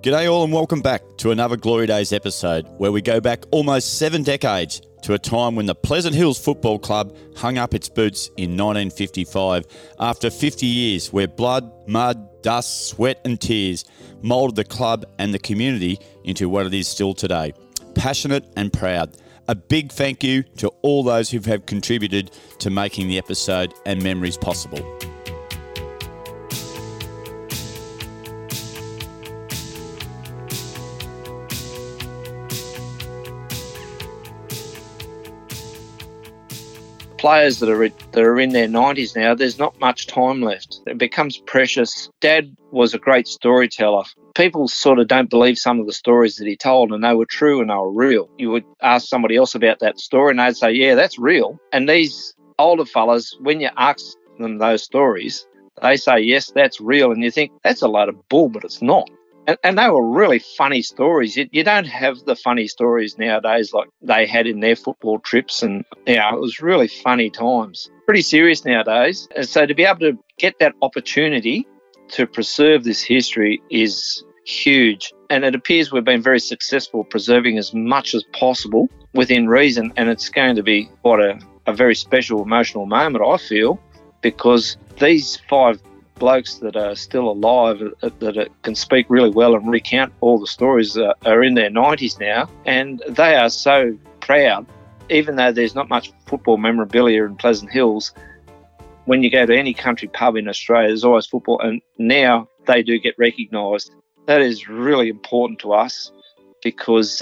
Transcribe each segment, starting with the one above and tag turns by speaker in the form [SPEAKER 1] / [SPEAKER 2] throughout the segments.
[SPEAKER 1] G'day all and welcome back to another Glory Days episode where we go back almost 7 decades to a time when the Pleasant Hills Football Club hung up its boots in 1955 after 50 years where blood, mud, dust, sweat and tears moulded the club and the community into what it is still today. Passionate and proud. A big thank you to all those who have contributed to making the episode and memories possible.
[SPEAKER 2] Players that are in their 90s now, there's not much time left. It becomes precious. Dad was a great storyteller. People sort of don't believe some of the stories that he told, and they were true and they were real. You would ask somebody else about that story and they'd say, yeah, that's real. And these older fellas, when you ask them those stories, they say, yes, that's real. And you think, that's a load of bull, but it's not. And they were really funny stories. You don't have the funny stories nowadays like they had in their football trips. And, it was really funny times. Pretty serious nowadays. And so to be able to get that opportunity to preserve this history is huge. And it appears we've been very successful preserving as much as possible within reason. And it's going to be quite a very special emotional moment, I feel, because these 5 blokes that are still alive that can speak really well and recount all the stories are in their 90s now, and they are so proud. Even though there's not much football memorabilia in Pleasant Hills, when you go to any country pub in Australia, there's always football, and now they do get recognised. That is really important to us because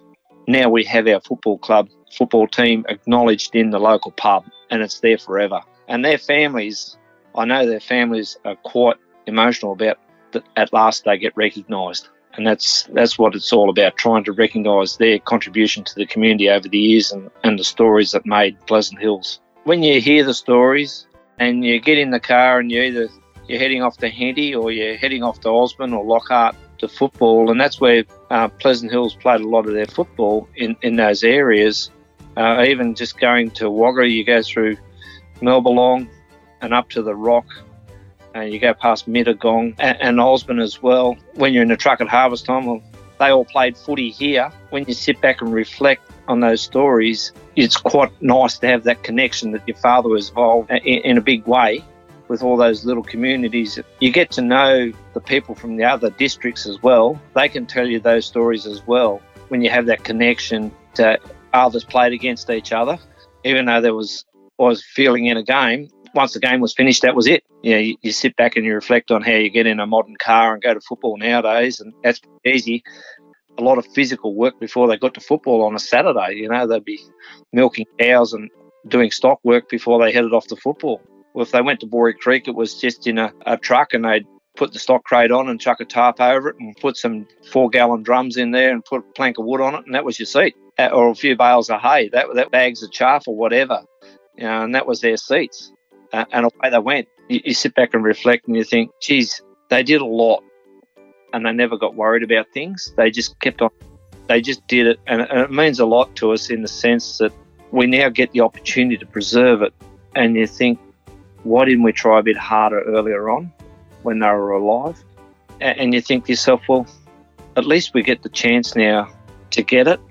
[SPEAKER 2] now we have our football team acknowledged in the local pub, and it's there forever. And their families, I know their families are quite emotional about that. At last they get recognised, and that's what it's all about, trying to recognise their contribution to the community over the years and the stories that made Pleasant Hills. When you hear the stories and you get in the car and you're heading off to Henty or you're heading off to Osborne or Lockhart to football, and that's where Pleasant Hills played a lot of their football in those areas. Even just going to Wagga, you go through Melbalong and up to the Rock, and you go past Mittagong and Osborne as well. When you're in the truck at harvest time, well, they all played footy here. When you sit back and reflect on those stories, it's quite nice to have that connection that your father was involved in a big way with all those little communities. You get to know the people from the other districts as well. They can tell you those stories as well. When you have that connection to others played against each other, even though there was feeling in a game, once the game was finished, that was it. You sit back and you reflect on how you get in a modern car and go to football nowadays, and that's easy. A lot of physical work before they got to football on a Saturday. They'd be milking cows and doing stock work before they headed off to football. Well, if they went to Borey Creek, it was just in a truck, and they'd put the stock crate on and chuck a tarp over it and put some 4-gallon drums in there and put a plank of wood on it, and that was your seat. Or a few bales of hay, that bags of chaff or whatever, and that was their seats. And away they went. You sit back and reflect and you think, geez, they did a lot and they never got worried about things. They just kept on. They just did it. And it means a lot to us in the sense that we now get the opportunity to preserve it. And you think, why didn't we try a bit harder earlier on when they were alive? And you think to yourself, well, at least we get the chance now to get it.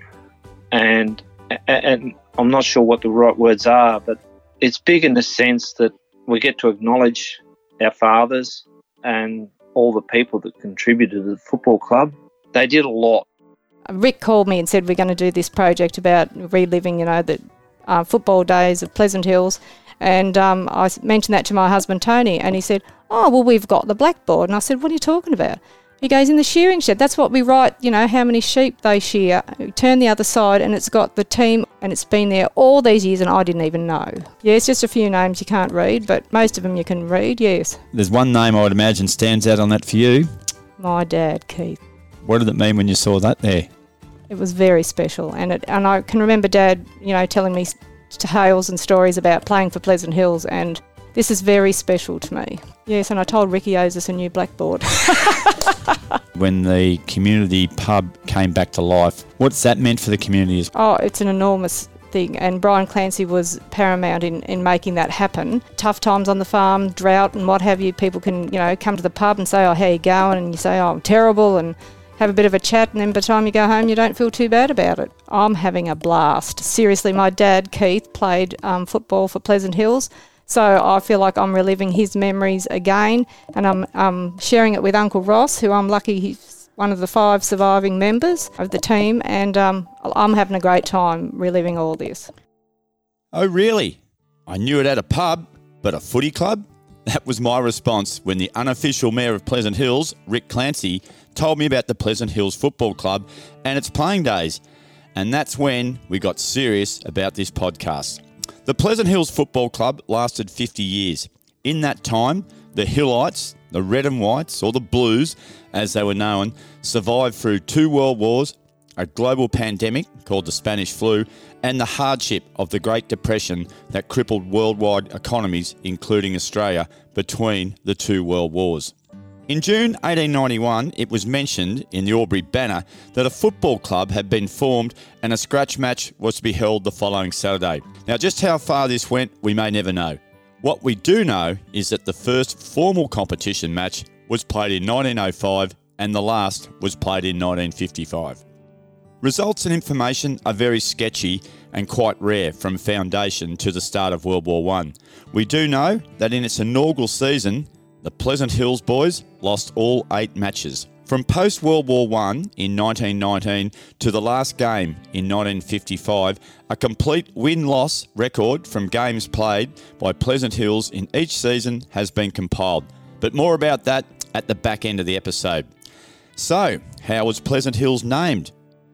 [SPEAKER 2] And I'm not sure what the right words are, but it's big in the sense that we get to acknowledge our fathers and all the people that contributed to the football club. They did a lot.
[SPEAKER 3] Rick called me and said we're going to do this project about reliving, the football days of Pleasant Hills. And I mentioned that to my husband, Tony, and he said, oh, well, we've got the blackboard. And I said, what are you talking about? He goes, in the shearing shed. That's what we write, how many sheep they shear. We turn the other side and it's got the team, and it's been there all these years and I didn't even know. Yeah, it's just a few names you can't read, but most of them you can read, yes.
[SPEAKER 1] There's one name I would imagine stands out on that for you.
[SPEAKER 3] My dad, Keith.
[SPEAKER 1] What did it mean when you saw that there?
[SPEAKER 3] It was very special, and I can remember Dad, telling me tales and stories about playing for Pleasant Hills, and this is very special to me. Yes, and I told Ricky owes us a new blackboard.
[SPEAKER 1] When the community pub came back to life, what's that meant for the community?
[SPEAKER 3] Oh, it's an enormous thing, and Brian Clancy was paramount in making that happen. Tough times on the farm, drought and what have you, people can, come to the pub and say, oh, how you going? And you say, oh, I'm terrible, and have a bit of a chat, and then by the time you go home, you don't feel too bad about it. I'm having a blast. Seriously, my dad, Keith, played football for Pleasant Hills, so I feel like I'm reliving his memories again, and I'm sharing it with Uncle Ross, who I'm lucky he's one of the 5 surviving members of the team, and I'm having a great time reliving all this.
[SPEAKER 1] Oh, really? I knew it at a pub, but a footy club? That was my response when the unofficial mayor of Pleasant Hills, Rick Clancy, told me about the Pleasant Hills Football Club and its playing days. And that's when we got serious about this podcast. The Pleasant Hills Football Club lasted 50 years. In that time, the Hillites, the Red and Whites, or the Blues, as they were known, survived through 2 world wars, a global pandemic called the Spanish flu, and the hardship of the Great Depression that crippled worldwide economies, including Australia, between the 2 world wars. In June 1891, it was mentioned in the Albury Banner that a football club had been formed and a scratch match was to be held the following Saturday. Now, just how far this went, we may never know. What we do know is that the first formal competition match was played in 1905 and the last was played in 1955. Results and information are very sketchy and quite rare from foundation to the start of World War I. We do know that in its inaugural season, the Pleasant Hills boys lost all 8 matches. From post-World War I in 1919 to the last game in 1955, a complete win-loss record from games played by Pleasant Hills in each season has been compiled. But more about that at the back end of the episode. So, how was Pleasant Hills named?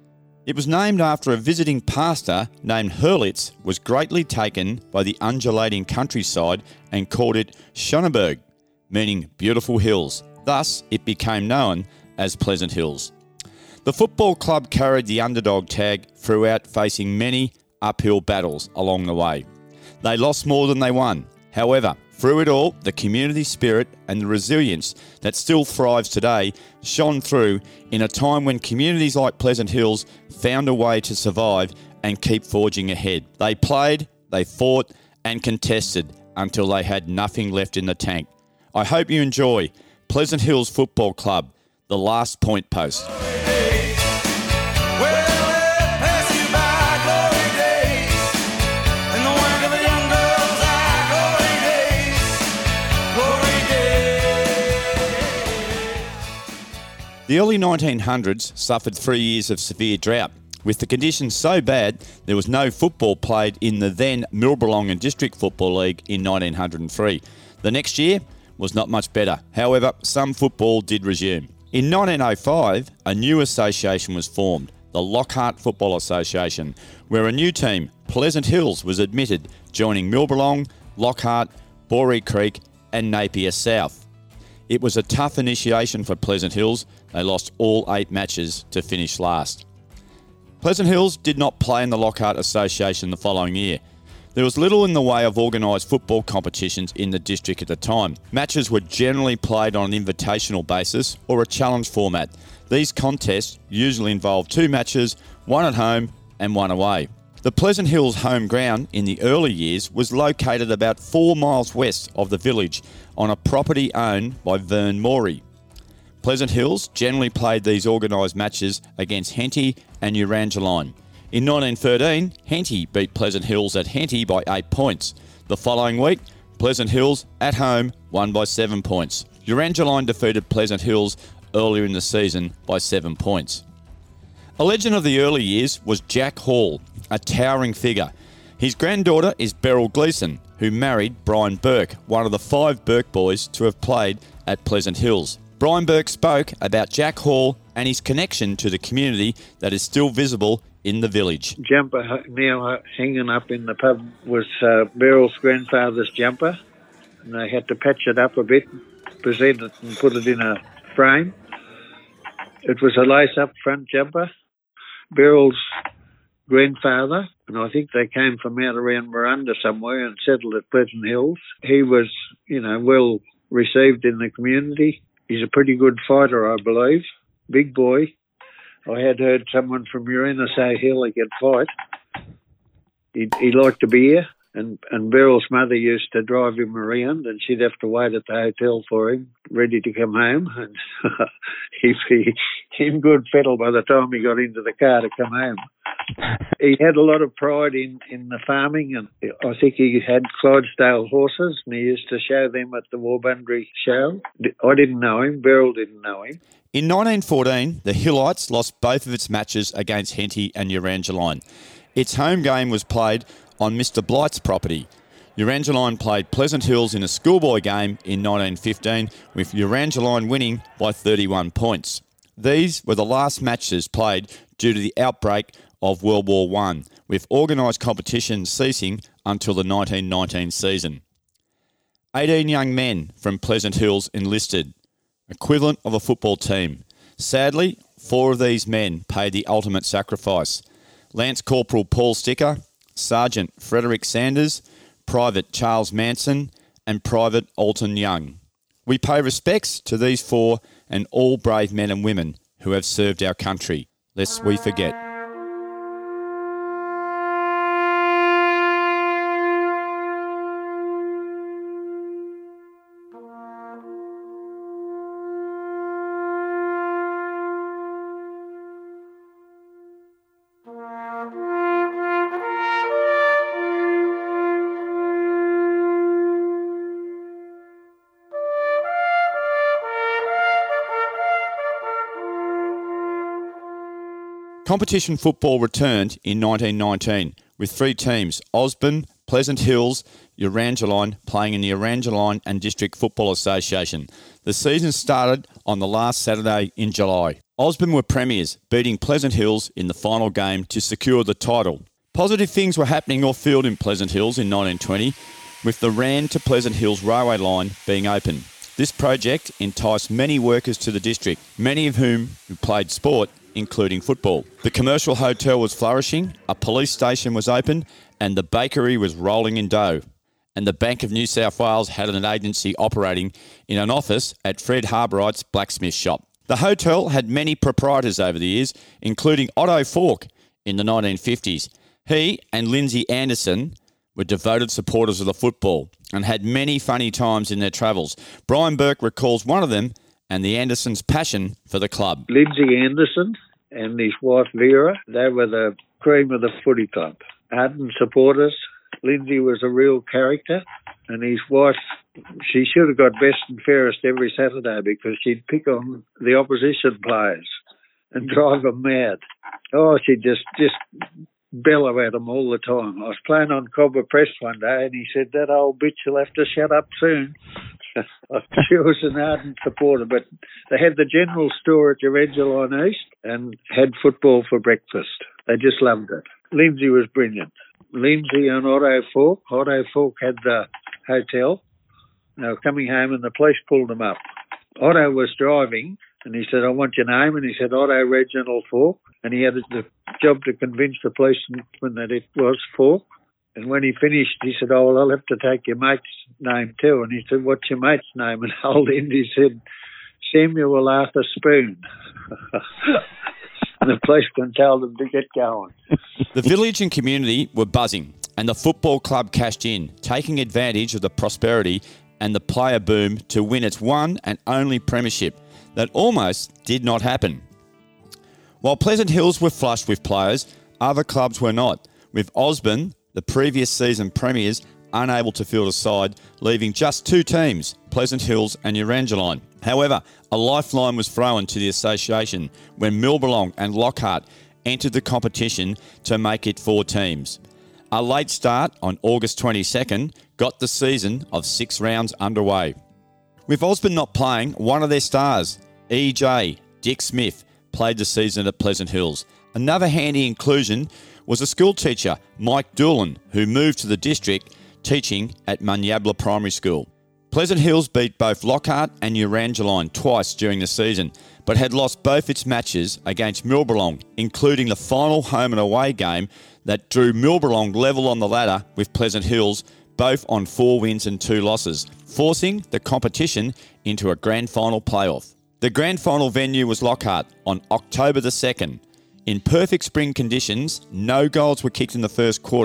[SPEAKER 1] It was named after a visiting pastor named Hurlitz was greatly taken by the undulating countryside and called it Schöneberg, meaning beautiful hills. Thus, it became known as Pleasant Hills. The football club carried the underdog tag throughout, facing many uphill battles along the way. They lost more than they won. However, through it all, the community spirit and the resilience that still thrives today shone through in a time when communities like Pleasant Hills found a way to survive and keep forging ahead. They played, they fought and contested until they had nothing left in the tank. I hope you enjoy Pleasant Hills Football Club, The Last Point Post. The early 1900s suffered 3 years of severe drought. With the conditions so bad, there was no football played in the then Millbroolong District Football League in 1903. The next year was not much better. However, some football did resume. In 1905, a new association was formed, the Lockhart Football Association, where a new team, Pleasant Hills, was admitted, joining Millbroolong, Lockhart, Boree Creek and Napier South. It was a tough initiation for Pleasant Hills. They lost all 8 matches to finish last. Pleasant Hills did not play in the Lockhart Association the following year. There was little in the way of organised football competitions in the district at the time. Matches were generally played on an invitational basis or a challenge format. These contests usually involved 2 matches, 1 at home and 1 away. The Pleasant Hills home ground in the early years was located about 4 miles west of the village on a property owned by Vern Morey. Pleasant Hills generally played these organised matches against Henty and Erangeline. In 1913, Henty beat Pleasant Hills at Henty by 8 points. The following week, Pleasant Hills at home won by 7 points. Erangeline defeated Pleasant Hills earlier in the season by 7 points. A legend of the early years was Jack Hall, a towering figure. His granddaughter is Beryl Gleeson, who married Brian Burke, one of the 5 Burke boys to have played at Pleasant Hills. Brian Burke spoke about Jack Hall and his connection to the community that is still visible in the village.
[SPEAKER 4] Jumper now hanging up in the pub was Beryl's grandfather's jumper, and they had to patch it up a bit, present it and put it in a frame. It was a lace-up front jumper. Beryl's grandfather, and I think they came from out around Miranda somewhere and settled at Pleasant Hills. He was, well received in the community. He's a pretty good fighter, I believe. Big boy. I had heard someone from Urena say hell he could fight. He liked a beer, And Beryl's mother used to drive him around, and she'd have to wait at the hotel for him, ready to come home. And he'd be in good fettle by the time he got into the car to come home. He had a lot of pride in the farming, and I think he had Clydesdale horses, and he used to show them at the Warbundry show. I didn't know him. Beryl didn't know him.
[SPEAKER 1] In 1914, the Hillites lost both of its matches against Henty and Erangeline. Its home game was played on Mr. Blight's property. Erangeline played Pleasant Hills in a schoolboy game in 1915, with Erangeline winning by 31 points. These were the last matches played due to the outbreak of World War I, with organised competition ceasing until the 1919 season. 18 young men from Pleasant Hills enlisted, equivalent of a football team. Sadly, 4 of these men paid the ultimate sacrifice. Lance Corporal Paul Sticker, Sergeant Frederick Sanders, Private Charles Manson, and Private Alton Young. We pay respects to these 4 and all brave men and women who have served our country, lest we forget. Competition football returned in 1919 with 3 teams, Osborne, Pleasant Hills, Erangeline, playing in the Erangeline and District Football Association. The season started on the last Saturday in July. Osborne were premiers, beating Pleasant Hills in the final game to secure the title. Positive things were happening off-field in Pleasant Hills in 1920, with the Rand to Pleasant Hills railway line being open. This project enticed many workers to the district, many of whom played sport, including football. The commercial hotel was flourishing, a police station was open, and the bakery was rolling in dough. And the Bank of New South Wales had an agency operating in an office at Fred Harbourite's blacksmith shop. The hotel had many proprietors over the years, including Otto Falk in the 1950s. He and Lindsay Anderson were devoted supporters of the football and had many funny times in their travels. Brian Burke recalls one of them and the Andersons' passion for the club.
[SPEAKER 4] Lindsay Anderson and his wife Vera, they were the cream of the footy club. Ardent supporters. Lindsay was a real character, and his wife, she should have got best and fairest every Saturday because she'd pick on the opposition players and drive them mad. Oh, she'd just bellow at them all the time. I was playing on Cobber Press one day, and he said, "That old bitch will have to shut up soon." She was an ardent supporter, but they had the general store at Erangeline East and had football for breakfast. They just loved it. Lindsay was brilliant. Lindsay and Otto Falk. Otto Falk had the hotel. They were coming home and the police pulled them up. Otto was driving and he said, "I want your name." And he said, "Otto Reginald Falk." And he had the job to convince the policeman that it was Falk. And when he finished, he said, "Oh, well, I'll have to take your mate's name too." And he said, "What's your mate's name?" And old Indy said, "Samuel Arthur Spoon." And the policeman told them to get going.
[SPEAKER 1] The village and community were buzzing, and the football club cashed in, taking advantage of the prosperity and the player boom to win its one and only premiership that almost did not happen. While Pleasant Hills were flush with players, other clubs were not, with Osborne, the previous season premiers, unable to field a side, leaving just 2 teams, Pleasant Hills and Erangeline. However, a lifeline was thrown to the association when Millbelong and Lockhart entered the competition to make it 4 teams. A late start on August 22nd got the season of 6 rounds underway. With Osborne not playing, one of their stars, E.J. Dick Smith, played the season at Pleasant Hills. Another handy inclusion was a school teacher, Mike Doolan, who moved to the district teaching at Munyabla Primary School. Pleasant Hills beat both Lockhart and Erangeline twice during the season, but had lost both its matches against Millbelong, including the final home and away game that drew Millbelong level on the ladder with Pleasant Hills, both on 4 wins and 2 losses, forcing the competition into a grand final playoff. The grand final venue was Lockhart on October the 2nd. In perfect spring conditions, no goals were kicked in the first quarter,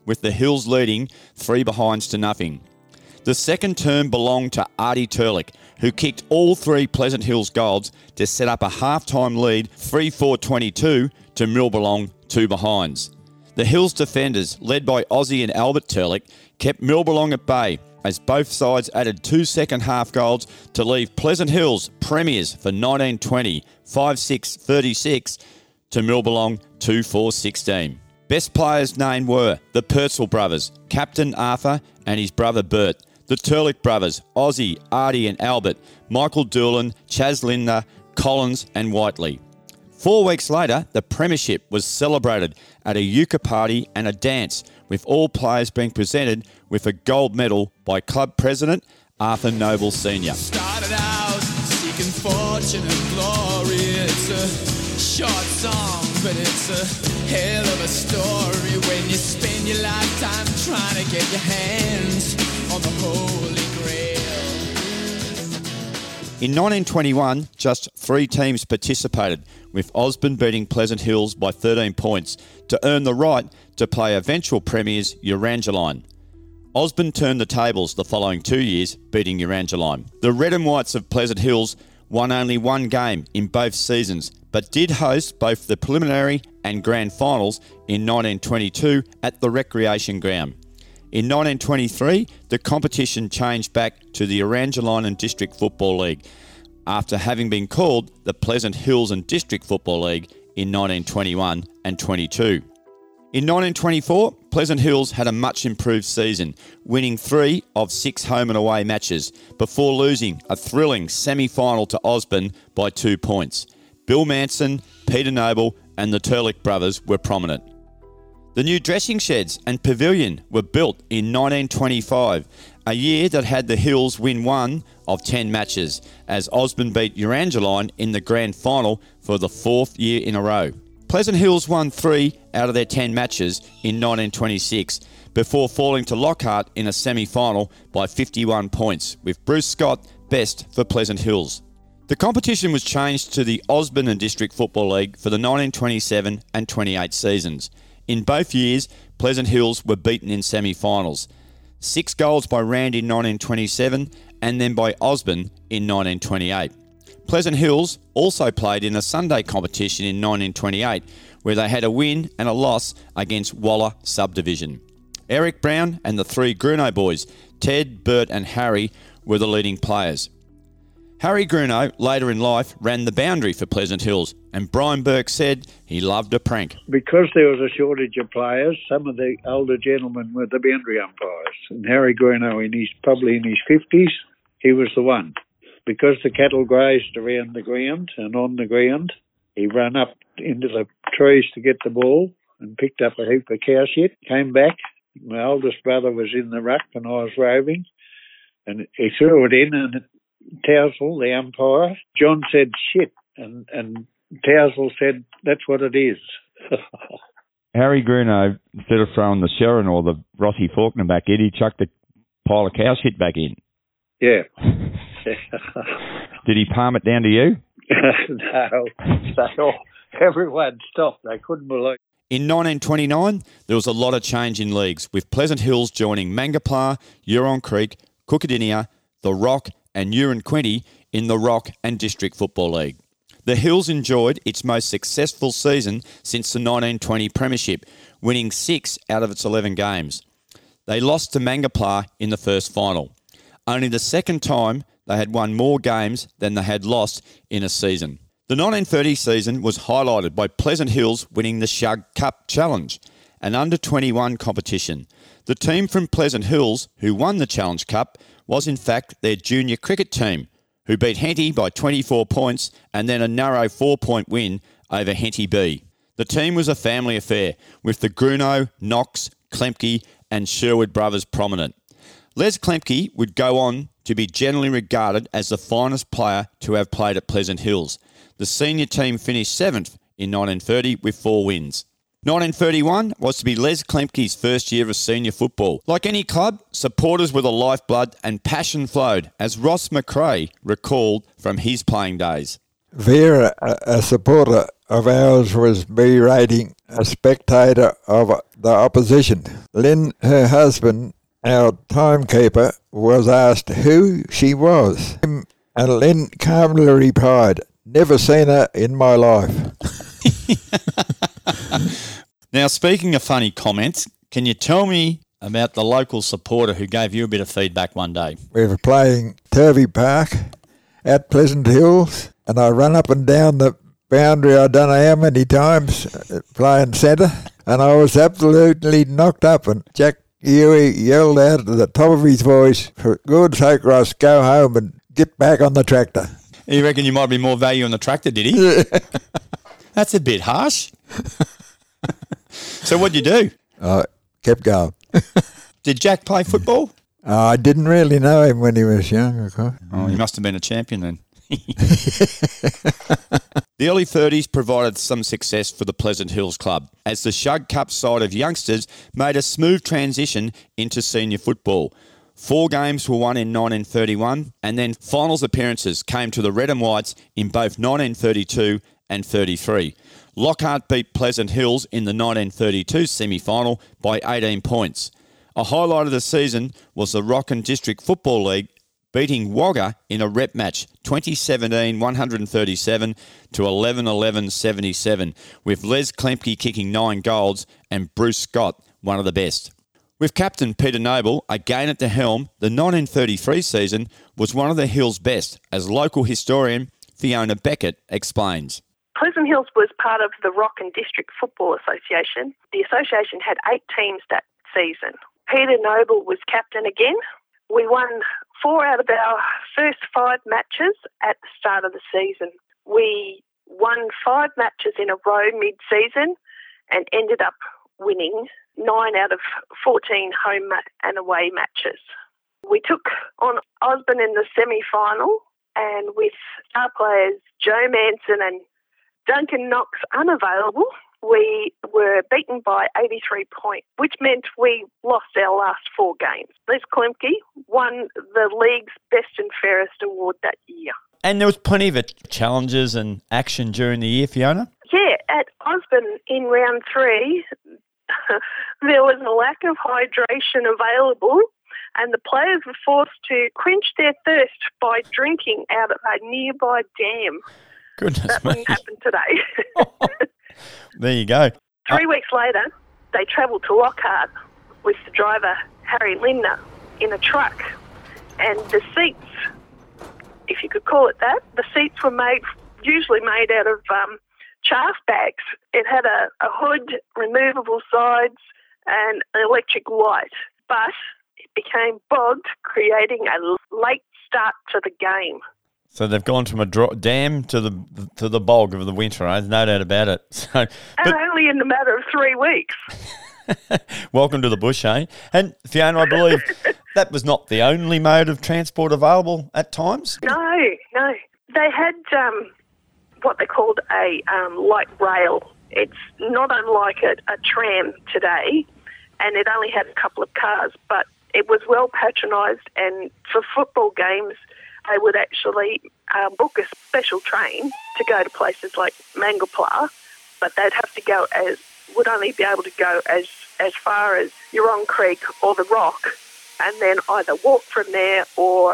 [SPEAKER 1] with the Hills leading 3-0. The second term belonged to Artie Turlick, who kicked all 3 Pleasant Hills goals to set up a half-time lead 3-4-22 to Millbelong 2 behinds. The Hills defenders, led by Aussie and Albert Turlick, kept Millbelong at bay as both sides added 2 second-half goals to leave Pleasant Hills premiers for 1920 5-6-36 to Millbelong 2-4-16. Best players named were the Purcell brothers, Captain Arthur and his brother Bert, the Turlick brothers, Aussie, Artie and Albert, Michael Doolan, Chaz Linder, Collins and Whiteley. 4 weeks later, the premiership was celebrated at a euchre party and a dance, with all players being presented with a gold medal by club president Arthur Noble Sr.
[SPEAKER 5] Started out seeking fortune and glory. It's a short song, but it's a hell of a story when you spend your lifetime trying to get your hands on the Holy Grail.
[SPEAKER 1] In 1921, just 3 teams participated, with Osborne beating Pleasant Hills by 13 points to earn the right to play eventual premiers Urangeline. Osborne turned the tables the following 2 years, beating Urangeline. The Red and Whites of Pleasant Hills won only 1 game in both seasons, but did host both the preliminary and grand finals in 1922 at the Recreation Ground. In 1923, the competition changed back to the Urangeline and District Football League, after having been called the Pleasant Hills and District Football League in 1921 and 22. In 1924, Pleasant Hills had a much improved season, winning 3 of 6 home and away matches before losing a thrilling semi-final to Osborne by 2 points. Bill Manson, Peter Noble and the Turlick brothers were prominent. The new dressing sheds and pavilion were built in 1925, a year that had the Hills win 1 of 10 matches, as Osborne beat Urangeline in the grand final for the 4th year in a row. Pleasant Hills won 3 out of their 10 matches in 1926, before falling to Lockhart in a semi-final by 51 points, with Bruce Scott best for Pleasant Hills. The competition was changed to the Osborne and District Football League for the 1927 and 28 seasons. In both years, Pleasant Hills were beaten in semi-finals. 6 goals by Rand in 1927 and then by Osborne in 1928. Pleasant Hills also played in a Sunday competition in 1928, where they had a win and a loss against Waller Subdivision. Eric Brown and the 3 Grunow boys, Ted, Bert and Harry, were the leading players. Harry Grunow, later in life, ran the boundary for Pleasant Hills, and Brian Burke said he loved a prank.
[SPEAKER 4] Because there was a shortage of players, some of the older gentlemen were the boundary umpires. And Harry Grunow, probably in his 50s, he was the one. Because the cattle grazed around the ground and on the ground, he ran up into the trees to get the ball and picked up a heap of cow shit, came back. My oldest brother was in the ruck and I was roving, and he threw it in, and Towsell, the umpire, John said shit, and Towsell said that's what it is.
[SPEAKER 6] Harry Grunow, instead of throwing the Sherrin or the Rossi Faulkner back in, he chucked a pile of cow shit back in.
[SPEAKER 4] Yeah.
[SPEAKER 6] Did he palm it down to you?
[SPEAKER 4] No. Everyone stopped. They couldn't believe.
[SPEAKER 1] In 1929, there was a lot of change in leagues, with Pleasant Hills joining Mangapla, Huron Creek, Cookadinia, The Rock and Uranquinty in the Rock and District Football League. The Hills enjoyed its most successful season since the 1920 Premiership, winning 6 out of its 11 games. They lost to Mangapla in the first final. Only the second time they had won more games than they had lost in a season. The 1930 season was highlighted by Pleasant Hills winning the Shug Cup Challenge, an under-21 competition. The team from Pleasant Hills who won the Challenge Cup was in fact their junior cricket team, who beat Henty by 24 points and then a narrow 4-point win over Henty B. The team was a family affair, with the Grunow, Knox, Klemke and Sherwood brothers prominent. Les Klemke would go on to be generally regarded as the finest player to have played at Pleasant Hills. The senior team finished 7th in 1930 with 4 wins. 1931 was to be Les Klemke's first year of senior football. Like any club, supporters were the lifeblood and passion flowed, as Ross McRae recalled from his playing days.
[SPEAKER 7] Vera, a supporter of ours, was berating a spectator of the opposition. Lynn, her husband, our timekeeper, was asked who she was. And Lynn calmly replied, "Never seen her in my life."
[SPEAKER 1] Now, speaking of funny comments, can you tell me about the local supporter who gave you a bit of feedback one day?
[SPEAKER 7] We were playing Turvey Park at Pleasant Hills, and I run up and down the boundary I don't know how many times playing centre, and I was absolutely knocked up, and Jack Huey yelled out at the top of his voice, "For God's sake, Ross, go home and get back on the tractor."
[SPEAKER 1] You reckon you might be more value on the tractor, did he? That's a bit harsh. So what'd you do?
[SPEAKER 7] I kept going.
[SPEAKER 1] Did Jack play football?
[SPEAKER 7] I didn't really know him when he was young, of course.
[SPEAKER 1] Oh, he must have been a champion then. The early 30s provided some success for the Pleasant Hills Club as the Shug Cup side of youngsters made a smooth transition into senior football. 4 games were won in 1931 and then finals appearances came to the Red and Whites in both 1932 and 33. Lockhart beat Pleasant Hills in the 1932 semi-final by 18 points. A highlight of the season was the Rocken District Football League beating Wagga in a rep match 2017-137 to 11-11-77 with Les Klemke kicking 9 goals and Bruce Scott one of the best. With captain Peter Noble again at the helm, the 1933 season was one of the Hills' best, as local historian Fiona Beckett explains.
[SPEAKER 8] Pleasant Hills was part of the Rocken District Football Association. The association had 8 teams that season. Peter Noble was captain again. We won 4 out of our first 5 matches at the start of the season. We won 5 matches in a row mid-season and ended up winning 9 out of 14 home and away matches. We took on Osborne in the semi-final, and with star players Joe Manson and Duncan Knox unavailable, we were beaten by 83 points, which meant we lost our last 4 games. Les Klemke won the league's Best and Fairest award that year.
[SPEAKER 1] And there was plenty of challenges and action during the year, Fiona?
[SPEAKER 8] Yeah, at Osborne in round 3, there was a lack of hydration available, and the players were forced to quench their thirst by drinking out of a nearby dam.
[SPEAKER 1] Goodness
[SPEAKER 8] that
[SPEAKER 1] me.
[SPEAKER 8] wouldn't happen today.
[SPEAKER 1] There you go.
[SPEAKER 8] 3 weeks later, they travelled to Lockhart with the driver, Harry Lindner, in a truck. And the seats, if you could call it that, the seats were usually made out of chaff bags. It had a hood, removable sides, and an electric light. But it became bogged, creating a late start to the game.
[SPEAKER 1] So they've gone from a dam to the bog of the winter, there's no doubt about it. So,
[SPEAKER 8] and only in a matter of 3 weeks.
[SPEAKER 1] Welcome to the bush, eh? And Fiona, I believe that was not the only mode of transport available at times?
[SPEAKER 8] No. They had what they called a light rail. It's not unlike a tram today, and it only had a couple of cars, but it was well patronised, and for football games, they would actually book a special train to go to places like Mangapla, but they'd have to go would only be able to go as far as Euron Creek or the Rock, and then either walk from there or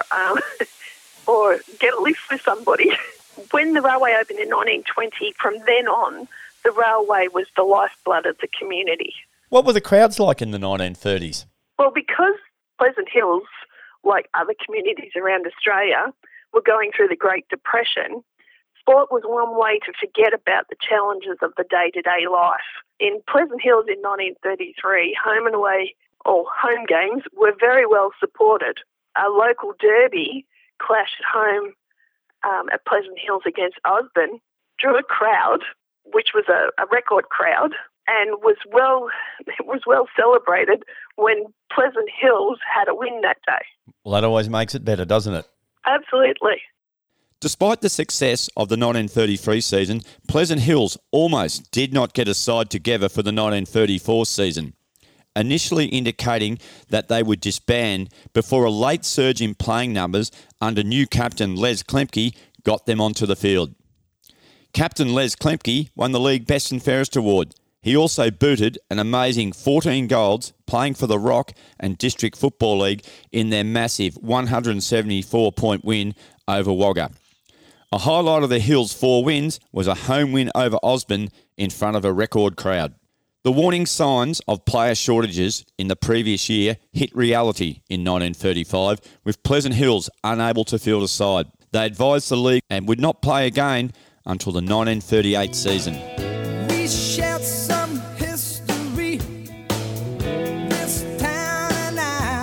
[SPEAKER 8] or get a lift with somebody. When the railway opened in 1920, from then on, the railway was the lifeblood of the community.
[SPEAKER 1] What were the crowds like in the 1930s?
[SPEAKER 8] Well, because Pleasant Hills, like other communities around Australia, were going through the Great Depression, sport was one way to forget about the challenges of the day-to-day life. In Pleasant Hills in 1933, home and away, or home games, were very well supported. A local derby clash at home at Pleasant Hills against Osborne drew a crowd, which was a record crowd, and was well celebrated when Pleasant Hills had a win that day.
[SPEAKER 1] Well, that always makes it better, doesn't it?
[SPEAKER 8] Absolutely.
[SPEAKER 1] Despite the success of the 1933 season, Pleasant Hills almost did not get a side together for the 1934 season, initially indicating that they would disband before a late surge in playing numbers under new captain Les Klemke got them onto the field. Captain Les Klemke won the league Best and Fairest award. He also booted an amazing 14 goals playing for the Rock and District Football League in their massive 174-point win over Wagga. A highlight of the Hills' 4 wins was a home win over Osborne in front of a record crowd. The warning signs of player shortages in the previous year hit reality in 1935, with Pleasant Hills unable to field a side. They advised the league and would not play again until the 1938 season.
[SPEAKER 5] We shared some history, this town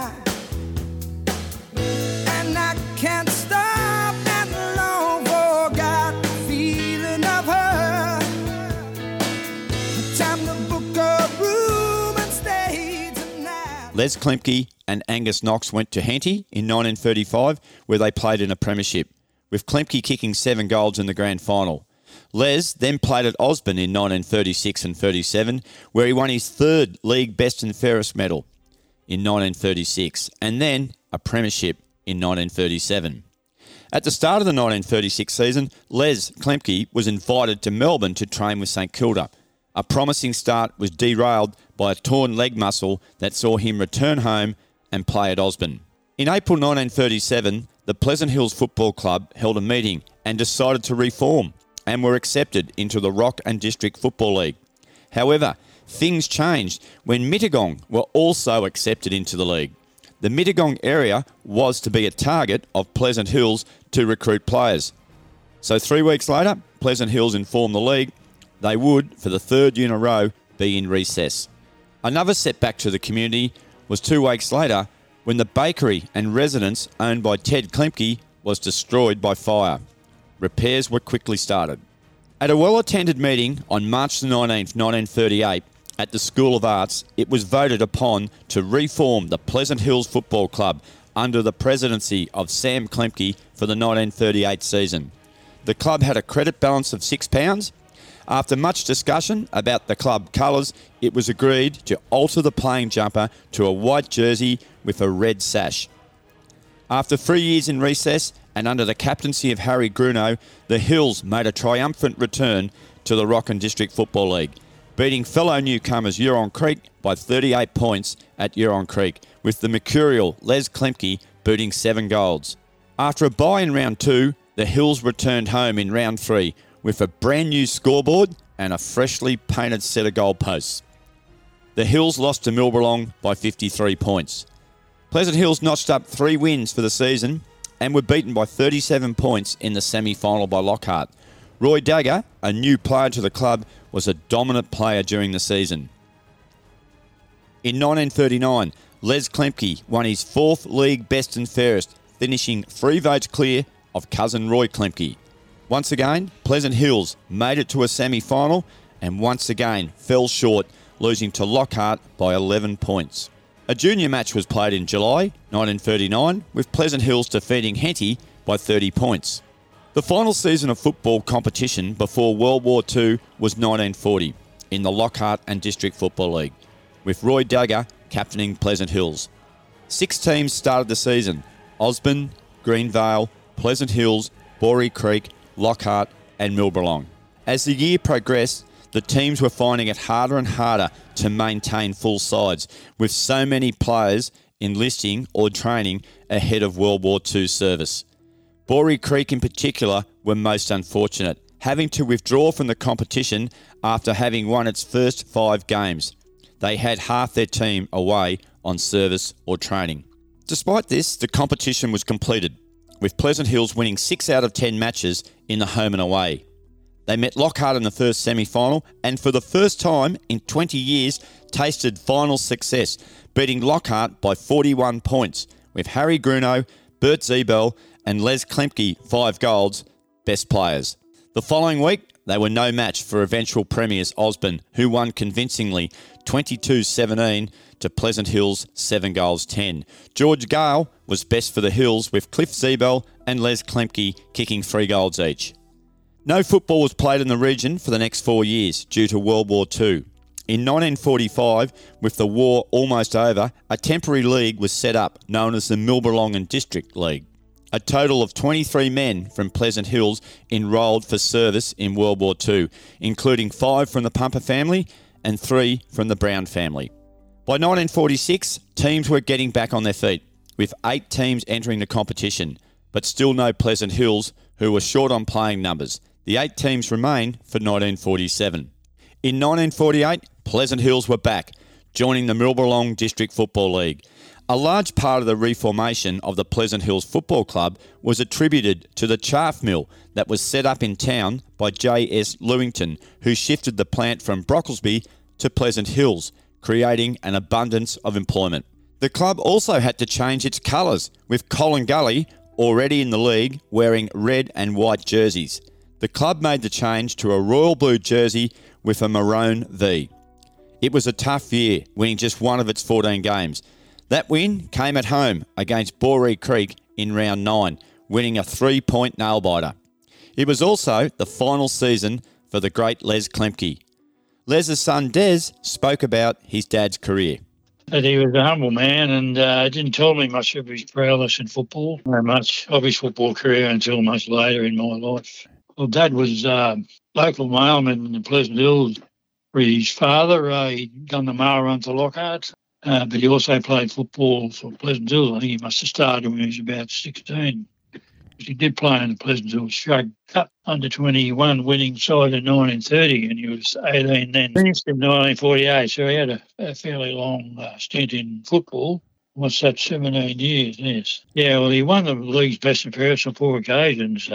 [SPEAKER 5] and I can't stop that long forgotten feeling of her. Time to book a room and stay tonight.
[SPEAKER 1] Les Klemke and Angus Knox went to Henty in 1935, where they played in a premiership, with Klemke kicking 7 goals in the grand final. Les then played at Osborne in 1936 and 37, where he won his 3rd league best and fairest medal in 1936, and then a premiership in 1937. At the start of the 1936 season, Les Klemke was invited to Melbourne to train with St Kilda. A promising start was derailed by a torn leg muscle that saw him return home and play at Osborne. In April 1937, the Pleasant Hills Football Club held a meeting and decided to reform, and were accepted into the Rock and District Football League. However, things changed when Mittagong were also accepted into the league. The Mittagong area was to be a target of Pleasant Hills to recruit players. So 3 weeks later, Pleasant Hills informed the league they would, for the 3rd year in a row, be in recess. Another setback to the community was 2 weeks later when the bakery and residence owned by Ted Klemke was destroyed by fire. Repairs were quickly started. At a well-attended meeting on March the 19th, 1938, at the School of Arts, it was voted upon to reform the Pleasant Hills Football Club under the presidency of Sam Klemke for the 1938 season. The club had a credit balance of £6. After much discussion about the club colours, it was agreed to alter the playing jumper to a white jersey with a red sash. After 3 years in recess and under the captaincy of Harry Grunow, the Hills made a triumphant return to the Rock and District Football League, beating fellow newcomers Huron Creek by 38 points at Huron Creek, with the mercurial Les Klemke booting 7 goals. After a bye in round 2, the Hills returned home in round 3 with a brand new scoreboard and a freshly painted set of goalposts. The Hills lost to Millbelong by 53 points. Pleasant Hills notched up 3 wins for the season and were beaten by 37 points in the semi-final by Lockhart. Roy Dagger, a new player to the club, was a dominant player during the season. In 1939, Les Klemke won his 4th league best and fairest, finishing 3 votes clear of cousin Roy Klemke. Once again, Pleasant Hills made it to a semi-final and once again fell short, losing to Lockhart by 11 points. A junior match was played in July 1939, with Pleasant Hills defeating Henty by 30 points. The final season of football competition before World War II was 1940 in the Lockhart and District Football League, with Roy Dagger captaining Pleasant Hills. 6 teams started the season: Osborne, Greenvale, Pleasant Hills, Borey Creek, Lockhart and Millbelong. As the year progressed, the teams were finding it harder and harder to maintain full sides, with so many players enlisting or training ahead of World War II service. Borey Creek in particular were most unfortunate, having to withdraw from the competition after having won its first 5 games. They had half their team away on service or training. Despite this, the competition was completed, with Pleasant Hills winning 6 out of 10 matches in the home and away. They met Lockhart in the first semi-final and for the first time in 20 years tasted final success, beating Lockhart by 41 points, with Harry Grunow, Bert Ziebel and Les Klemke 5 goals, best players. The following week, they were no match for eventual premiers Osborne, who won convincingly 22-17 to Pleasant Hills 7 goals 10. George Gale was best for the Hills, with Cliff Ziebel and Les Klemke kicking 3 goals each. No football was played in the region for the next 4 years due to World War II. In 1945, with the war almost over, a temporary league was set up known as the Millbelong and District League. A total of 23 men from Pleasant Hills enrolled for service in World War II, including 5 from the Pumper family and 3 from the Brown family. By 1946, teams were getting back on their feet, with 8 teams entering the competition, but still no Pleasant Hills, who were short on playing numbers. The 8 teams remained for 1947. In 1948, Pleasant Hills were back, joining the Milbalong District Football League. A large part of the reformation of the Pleasant Hills Football Club was attributed to the chaff mill that was set up in town by J.S. Lewington, who shifted the plant from Brocklesby to Pleasant Hills, creating an abundance of employment. The club also had to change its colours, with Colin Gully, already in the league, wearing red and white jerseys. The club made the change to a royal blue jersey with a maroon V. It was a tough year, winning just one of its 14 games. That win came at home against Boree Creek in round 9, winning a 3-point nail-biter. It was also the final season for the great Les Klemke. Les's son Des spoke about his dad's career.
[SPEAKER 9] But he was a humble man and didn't tell me much of his prowess in football, no much of his football career until much later in my life. Well, Dad was local mailman in Pleasant Hills with his father. He'd done the mail run to Lockhart, but he also played football for Pleasant Hills. I think he must have started when he was about 16. He did play in the Pleasant Hills Shrug Cup under-21 winning side in 1930, and he was 18 then. Finished in 1948, so he had a fairly long stint in football. What's that, 17 years, yes. Yeah, well, he won the league's best and fairest on 4 occasions,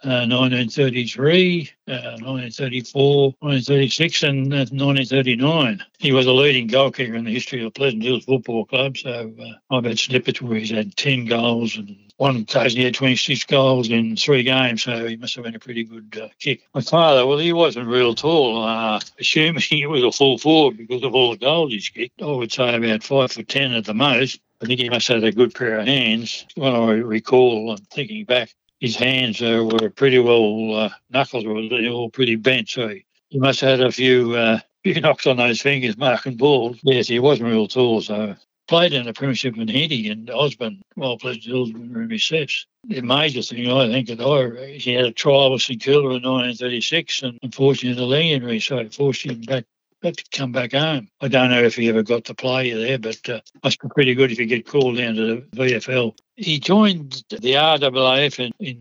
[SPEAKER 9] 1933, 1934, 1936 and 1939. He was a leading goal kicker in the history of the Pleasant Hills Football Club, so I've had snippets where he's had 10 goals and one occasion he had 26 goals in 3 games, so he must have been a pretty good kick. My father, well, he wasn't real tall, assuming he was a full forward because of all the goals he's kicked. I would say about 5'10" at the most. I think he must have a good pair of hands. When I recall, I'm thinking back, his hands were pretty well, knuckles were all pretty bent, so he must have had a few knocks on those fingers marking balls. Yes, he wasn't real tall, so played in the Premiership in Henty and Osborne while Pleasant Hills were in recess. The major thing, I think, he had a trial with St Kilda in 1936 and unfortunately the leg injury, so it forced him back to come back home. I don't know if he ever got to play there, but must be pretty good if he get called down to the VFL. He joined the RAAF in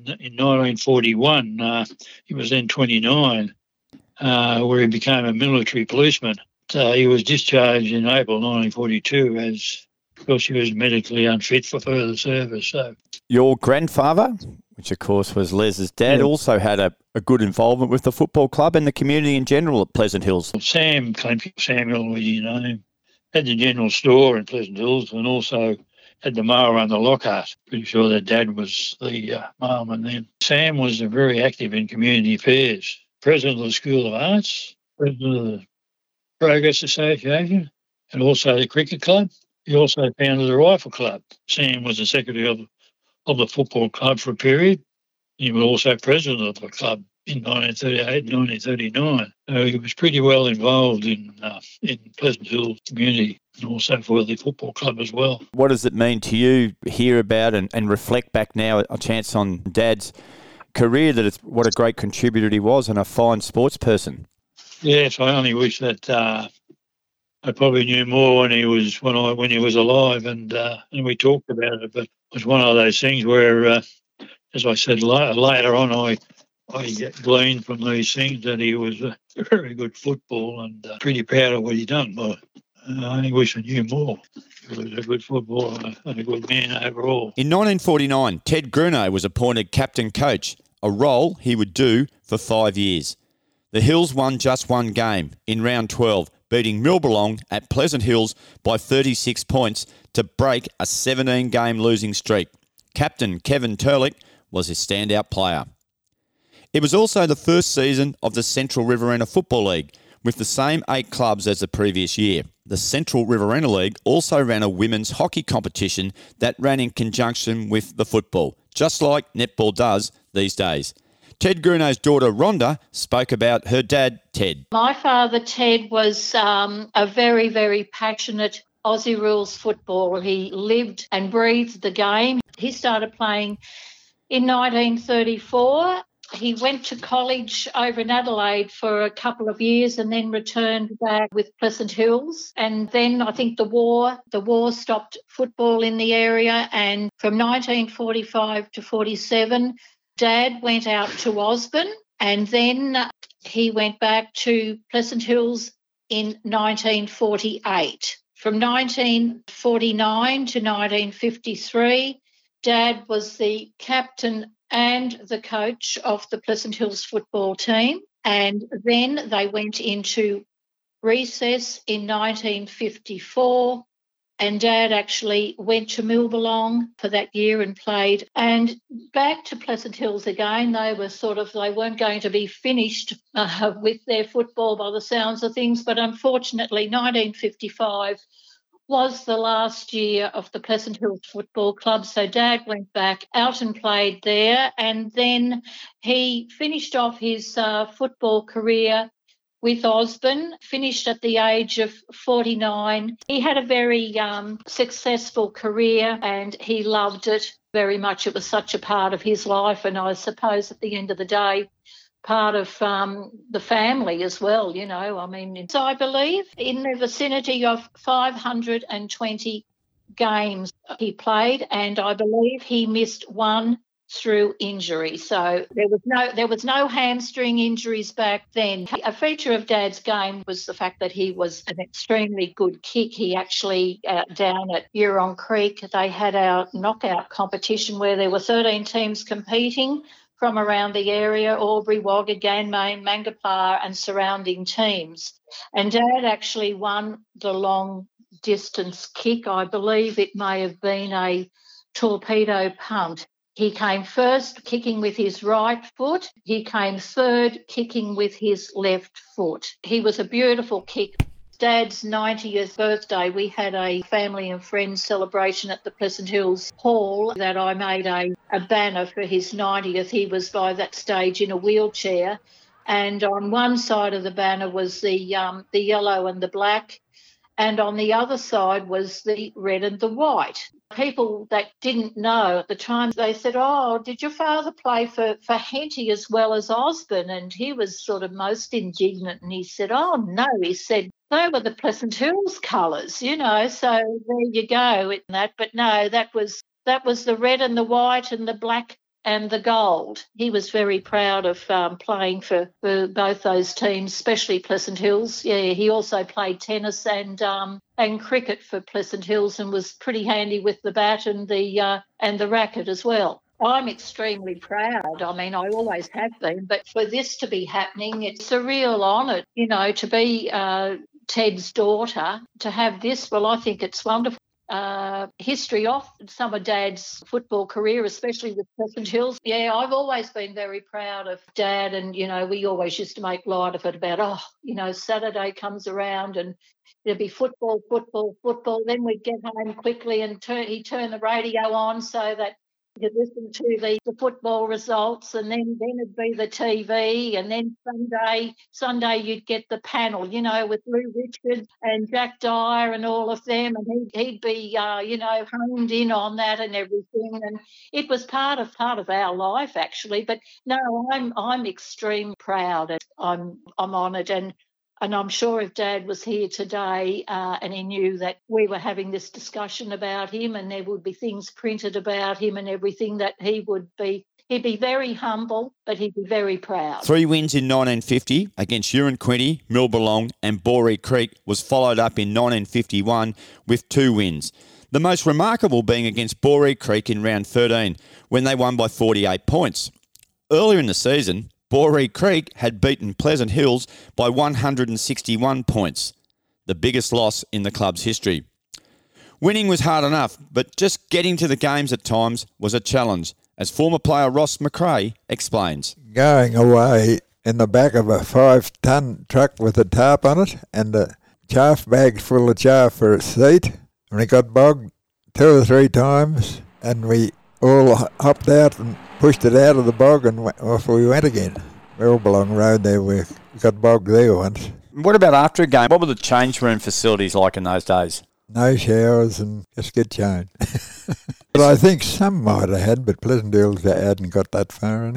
[SPEAKER 9] 1941. He was then 29, where he became a military policeman. He was discharged in April 1942 as, of course, he was medically unfit for further service. So,
[SPEAKER 1] your grandfather, which of course was Les's dad, also had a good involvement with the football club and the community in general at Pleasant Hills.
[SPEAKER 9] Sam Klemke, Samuel, you know, had the general store in Pleasant Hills and also had the mail run to Lockhart. Pretty sure that Dad was the mailman then. Sam was very active in community affairs. President of the School of Arts, president of the Progress Association, and also the Cricket Club. He also founded the Rifle Club. Sam was the secretary of the football club for a period. He was also president of the club in 1938 and 1939. So he was pretty well involved in Pleasant Hills community and also for the football club as well.
[SPEAKER 1] What does it mean to you hear about and reflect back now a chance on Dad's career, that it's what a great contributor he was and a fine sports person?
[SPEAKER 9] Yes, I only wish that I probably knew more when he was alive, and we talked about it. But it was one of those things where, as I said later on, I gleaned from these things that he was a very good football and pretty proud of what he done. But I only wish I knew more. He was a good footballer and a good man overall.
[SPEAKER 1] In 1949, Ted Grunow was appointed captain coach, a role he would do for 5 years. The Hills won just one game in round 12, beating Milbalong at Pleasant Hills by 36 points to break a 17-game losing streak. Captain Kevin Turlick was his standout player. It was also the first season of the Central Riverina Football League, with the same 8 clubs as the previous year. The Central Riverina League also ran a women's hockey competition that ran in conjunction with the football, just like netball does these days. Ted Grunow's daughter, Rhonda, spoke about her dad, Ted.
[SPEAKER 10] My father, Ted, was a very, very passionate Aussie rules footballer. He lived and breathed the game. He started playing in 1934 He went to college over in Adelaide for a couple of years and then returned back with Pleasant Hills. And then I think the war stopped football in the area. And from 1945 to 47, Dad went out to Osborne, and then he went back to Pleasant Hills in 1948. From 1949 to 1953, Dad was the captain and the coach of the Pleasant Hills football team. And then they went into recess in 1954. And Dad actually went to Millbelong for that year and played. And back to Pleasant Hills again, they weren't going to be finished with their football by the sounds of things. But unfortunately, 1955 was the last year of the Pleasant Hills Football Club. So Dad went back out and played there. And then he finished off his football career with Osborne, finished at the age of 49. He had a very successful career and he loved it very much. It was such a part of his life, and I suppose at the end of the day, part of the family as well, you know. I mean, so I believe in the vicinity of 520 games he played, and I believe he missed one through injury. So there was no hamstring injuries back then. A feature of Dad's game was the fact that he was an extremely good kick. He actually, down at Huron Creek, they had our knockout competition where there were 13 teams competing from around the area, Albury, Wagga, Ganmain, Mangapar and surrounding teams. And Dad actually won the long distance kick. I believe it may have been a torpedo punt. He came first kicking with his right foot. He came third kicking with his left foot. He was a beautiful kick. Dad's 90th birthday, we had a family and friends celebration at the Pleasant Hills Hall that I made a banner for his 90th. He was by that stage in a wheelchair, and on one side of the banner was the yellow and the black, and on the other side was the red and the white. People that didn't know at the time, they said, "Oh, did your father play for Henty as well as Osborne?" And he was sort of most indignant, and he said, "Oh, no." He said, "They were the Pleasant Hills colours, you know, so there you go." But no, that was the red and the white and the black and the gold. He was very proud of playing for both those teams, especially Pleasant Hills. Yeah, he also played tennis and cricket for Pleasant Hills and was pretty handy with the bat and the racket as well. I'm extremely proud. I mean, I always have been, but for this to be happening, it's a real honour, you know, to be Ted's daughter, to have this. Well, I think it's wonderful. History off some of Dad's football career, especially with Pleasant Hills. Yeah, I've always been very proud of Dad, and, you know, we always used to make light of it about, Saturday comes around and there'd be football. Then we'd get home quickly and he'd turn the radio on so that you could listen to the football results, and then it'd be the TV, and then Sunday you'd get the panel, you know, with Lou Richard and Jack Dyer and all of them, and he'd be, honed in on that and everything, and it was part of our life actually. But no, I'm extremely proud, and I'm honoured, and I'm sure if Dad was here today and he knew that we were having this discussion about him and there would be things printed about him and everything, that he'd be very humble, but he'd be very proud.
[SPEAKER 1] 3 wins in 1950 against Huron Quinty, Millbelong and Boree Creek was followed up in 1951 with 2 wins. The most remarkable being against Boree Creek in round 13 when they won by 48 points. Earlier in the season, Boree Creek had beaten Pleasant Hills by 161 points, the biggest loss in the club's history. Winning was hard enough, but just getting to the games at times was a challenge, as former player Ross McRae explains.
[SPEAKER 7] Going away in the back of a 5-ton truck with a tarp on it and a chaff bag full of chaff for a seat, and we got bogged 2 or 3 times, and we all hopped out and pushed it out of the bog, and off we went again. Millbelong Road there, we got bogged there once.
[SPEAKER 1] What about after a game? What were the change room facilities like in those days?
[SPEAKER 7] No showers and just get changed. But I think some might have had, but Pleasant Hills hadn't got that far in here.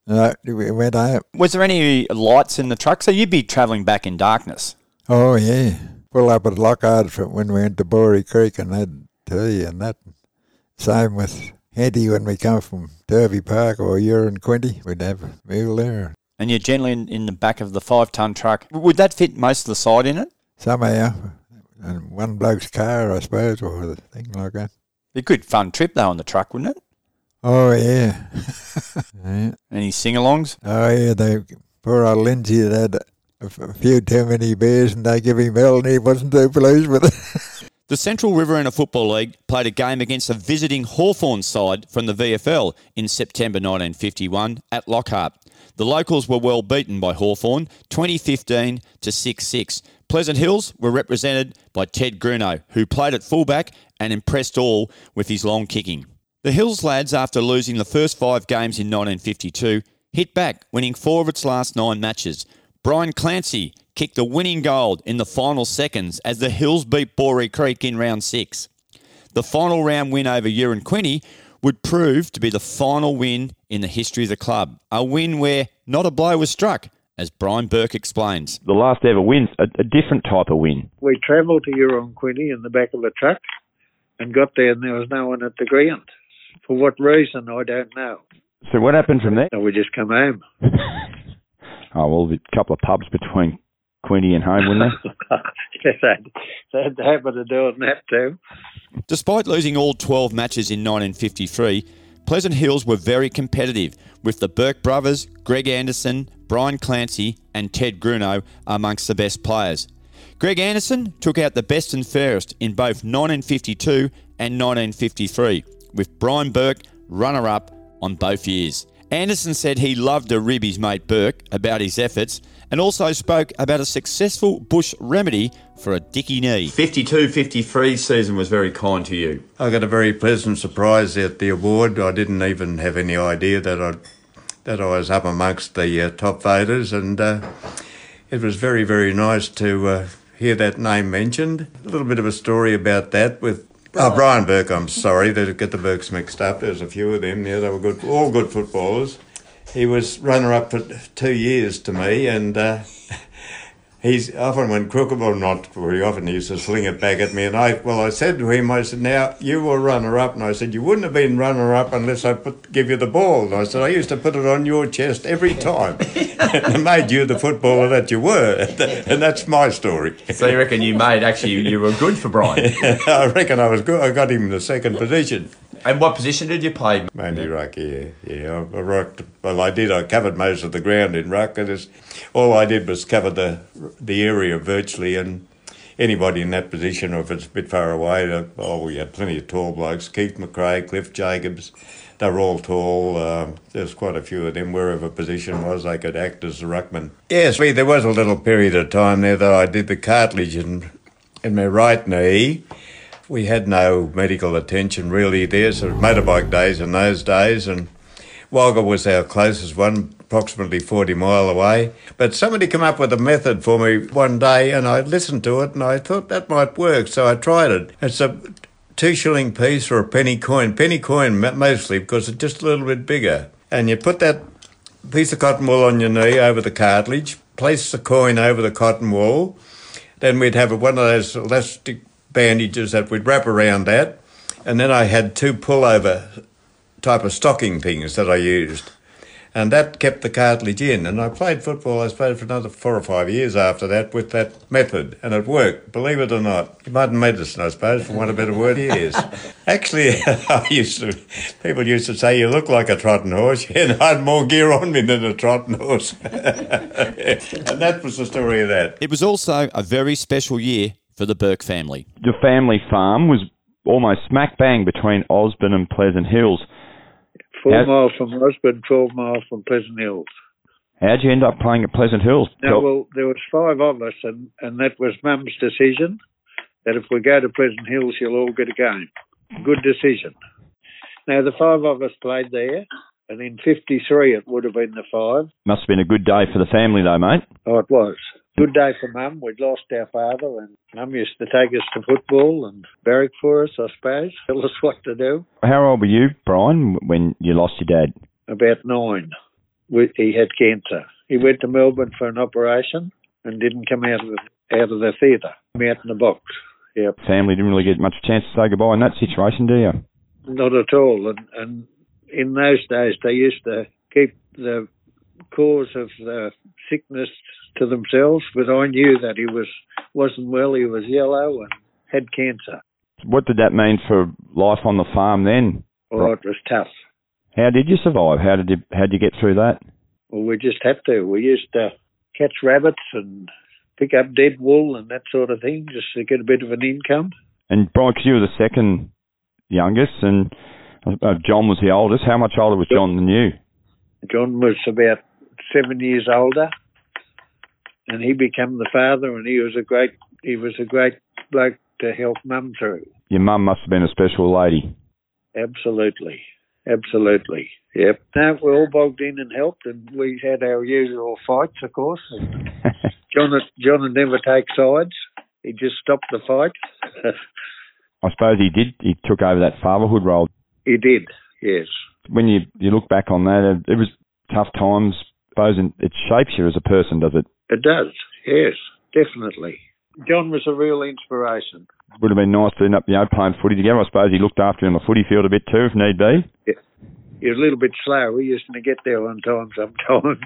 [SPEAKER 7] No, we went home.
[SPEAKER 1] Was there any lights in the truck? So you'd be travelling back in darkness.
[SPEAKER 7] Oh, yeah. Pull up at Lockhart when we went to Borey Creek and had tea and that. Same with Henty when we come from Turvey Park or Quinty. We'd have a meal there.
[SPEAKER 1] And you're generally in the back of the 5-ton truck. Would that fit most of the side in it?
[SPEAKER 7] Somehow. And one bloke's car, I suppose, or a thing like that.
[SPEAKER 1] Be a good fun trip, though, on the truck, wouldn't it?
[SPEAKER 7] Oh, yeah. Yeah.
[SPEAKER 1] Any sing-alongs?
[SPEAKER 7] Oh, yeah. Poor old Lindsay had a few too many beers and they gave him hell and he wasn't too pleased with it.
[SPEAKER 1] The Central Riverina Football League played a game against a visiting Hawthorn side from the VFL in September 1951 at Lockhart. The locals were well beaten by Hawthorn, 2015 to 6-6. Pleasant Hills were represented by Ted Grunow, who played at fullback and impressed all with his long kicking. The Hills lads, after losing the first 5 games in 1952, hit back, winning 4 of its last 9 matches. Brian Clancy kicked the winning goal in the final seconds as the Hills beat Borey Creek in round 6. The final round win over Quinty would prove to be the final win in the history of the club. A win where not a blow was struck, as Brian Burke explains.
[SPEAKER 6] The last ever win's a different type of win.
[SPEAKER 4] We travelled to Quinty in the back of a truck and got there and there was no one at the ground. For what reason, I don't know.
[SPEAKER 6] So what happened from there?
[SPEAKER 4] So we just come home.
[SPEAKER 6] Oh, well, a couple of pubs between Quinty and home, wouldn't
[SPEAKER 4] they? They'd happen to do that too.
[SPEAKER 1] Despite losing all 12 matches in 1953, Pleasant Hills were very competitive, with the Burke brothers, Greg Anderson, Brian Clancy and Ted Grunow amongst the best players. Greg Anderson took out the best and fairest in both 1952 and 1953, with Brian Burke runner-up on both years. Anderson said he loved to rib his mate Burke about his efforts and also spoke about a successful bush remedy for a dicky knee. 52-53 season was very kind to you.
[SPEAKER 11] I got a very pleasant surprise at the award. I didn't even have any idea that I was up amongst the top voters, and it was very, very nice to hear that name mentioned. A little bit of a story about that with Brian Burke, I'm sorry, they get the Burkes mixed up. There's a few of them, yeah, they were good, all good footballers. He was runner-up for 2 years to me, and he's often when crooked, well, not very often, he used to sling it back at me, and I said to him, I said, now, you were runner-up, and I said, you wouldn't have been runner-up unless I give you the ball. And I said, I used to put it on your chest every time, and made you the footballer that you were, and that's my story.
[SPEAKER 1] So you reckon you were good for Brian?
[SPEAKER 11] I reckon I was good. I got him in the second position.
[SPEAKER 1] And what position did you play?
[SPEAKER 11] Mainly ruck, yeah. I rocked. Well, I did. I covered most of the ground in ruck. All I did was cover the area virtually, and anybody in that position, or if it's a bit far away, we had plenty of tall blokes. Keith McRae, Cliff Jacobs, they were all tall. There's quite a few of them. Wherever position was, they could act as a ruckman. Yes, there was a little period of time there that I did the cartilage in my right knee. We had no medical attention really there, so motorbike days in those days, and Wagga was our closest one, approximately 40 mile away. But somebody came up with a method for me one day, and I listened to it, and I thought that might work, so I tried it. It's a 2 shilling piece or a penny coin mostly, because it's just a little bit bigger. And you put that piece of cotton wool on your knee over the cartilage, place the coin over the cotton wool, then we'd have one of those elastic bandages that we'd wrap around that, and then I had 2 pullover type of stocking things that I used, and that kept the cartilage in. And I played football, I suppose, for another 4 or 5 years after that with that method, and it worked, believe it or not. Modern medicine, I suppose, for want of a better word, yes. Actually, people used to say, you look like a trotting horse, and I had more gear on me than a trotting horse. And that was the story of that.
[SPEAKER 1] It was also a very special year for the Burke family.
[SPEAKER 6] The family farm was almost smack bang between Osborne and Pleasant Hills.
[SPEAKER 4] 4 miles from Osborne, 12 miles from Pleasant Hills.
[SPEAKER 6] How'd you end up playing at Pleasant Hills?
[SPEAKER 4] No, well, there was 5 of us, and that was Mum's decision, that if we go to Pleasant Hills, you'll all get a game. Good decision. Now, the 5 of us played there, and in 53 it would have been the 5.
[SPEAKER 6] Must have been a good day for the family though, mate.
[SPEAKER 4] Oh, it was. Good day for Mum. We'd lost our father, and Mum used to take us to football and barrack for us, I suppose. Tell us what to do.
[SPEAKER 6] How old were you, Brian, when you lost your dad?
[SPEAKER 4] About 9. he had cancer. He went to Melbourne for an operation and didn't come out of the theatre. Came out in the box. Yep.
[SPEAKER 6] Family didn't really get much chance to say goodbye in that situation, do you?
[SPEAKER 4] Not at all. And in those days, they used to keep the cause of the sickness to themselves, but I knew that he wasn't well. He was yellow and had cancer.
[SPEAKER 6] What did that mean for life on the farm then?
[SPEAKER 4] Oh, it was tough.
[SPEAKER 6] How did you survive? How did you get through that?
[SPEAKER 4] Well, we just had to. We used to catch rabbits and pick up dead wool and that sort of thing, just to get a bit of an income.
[SPEAKER 6] And Brian, because you were the second youngest, and John was the oldest. How much older was John than you?
[SPEAKER 4] John was about 7 years older, and he became the father, and he was a great bloke to help Mum through.
[SPEAKER 6] Your mum must have been a special lady.
[SPEAKER 4] Absolutely. Yep. No, we all bogged in and helped, and we had our usual fights, of course. John would never take sides. He just stopped the fight.
[SPEAKER 6] I suppose he did. He took over that fatherhood role.
[SPEAKER 4] He did, yes.
[SPEAKER 6] When you look back on that, it was tough times, I suppose, and it shapes you as a person, does it?
[SPEAKER 4] It does, yes, definitely. John was a real inspiration.
[SPEAKER 6] Would have been nice to end up, playing footy together. I suppose he looked after you on the footy field a bit too, if need be.
[SPEAKER 4] Yeah. He was a little bit slow. We used to get there on time sometimes.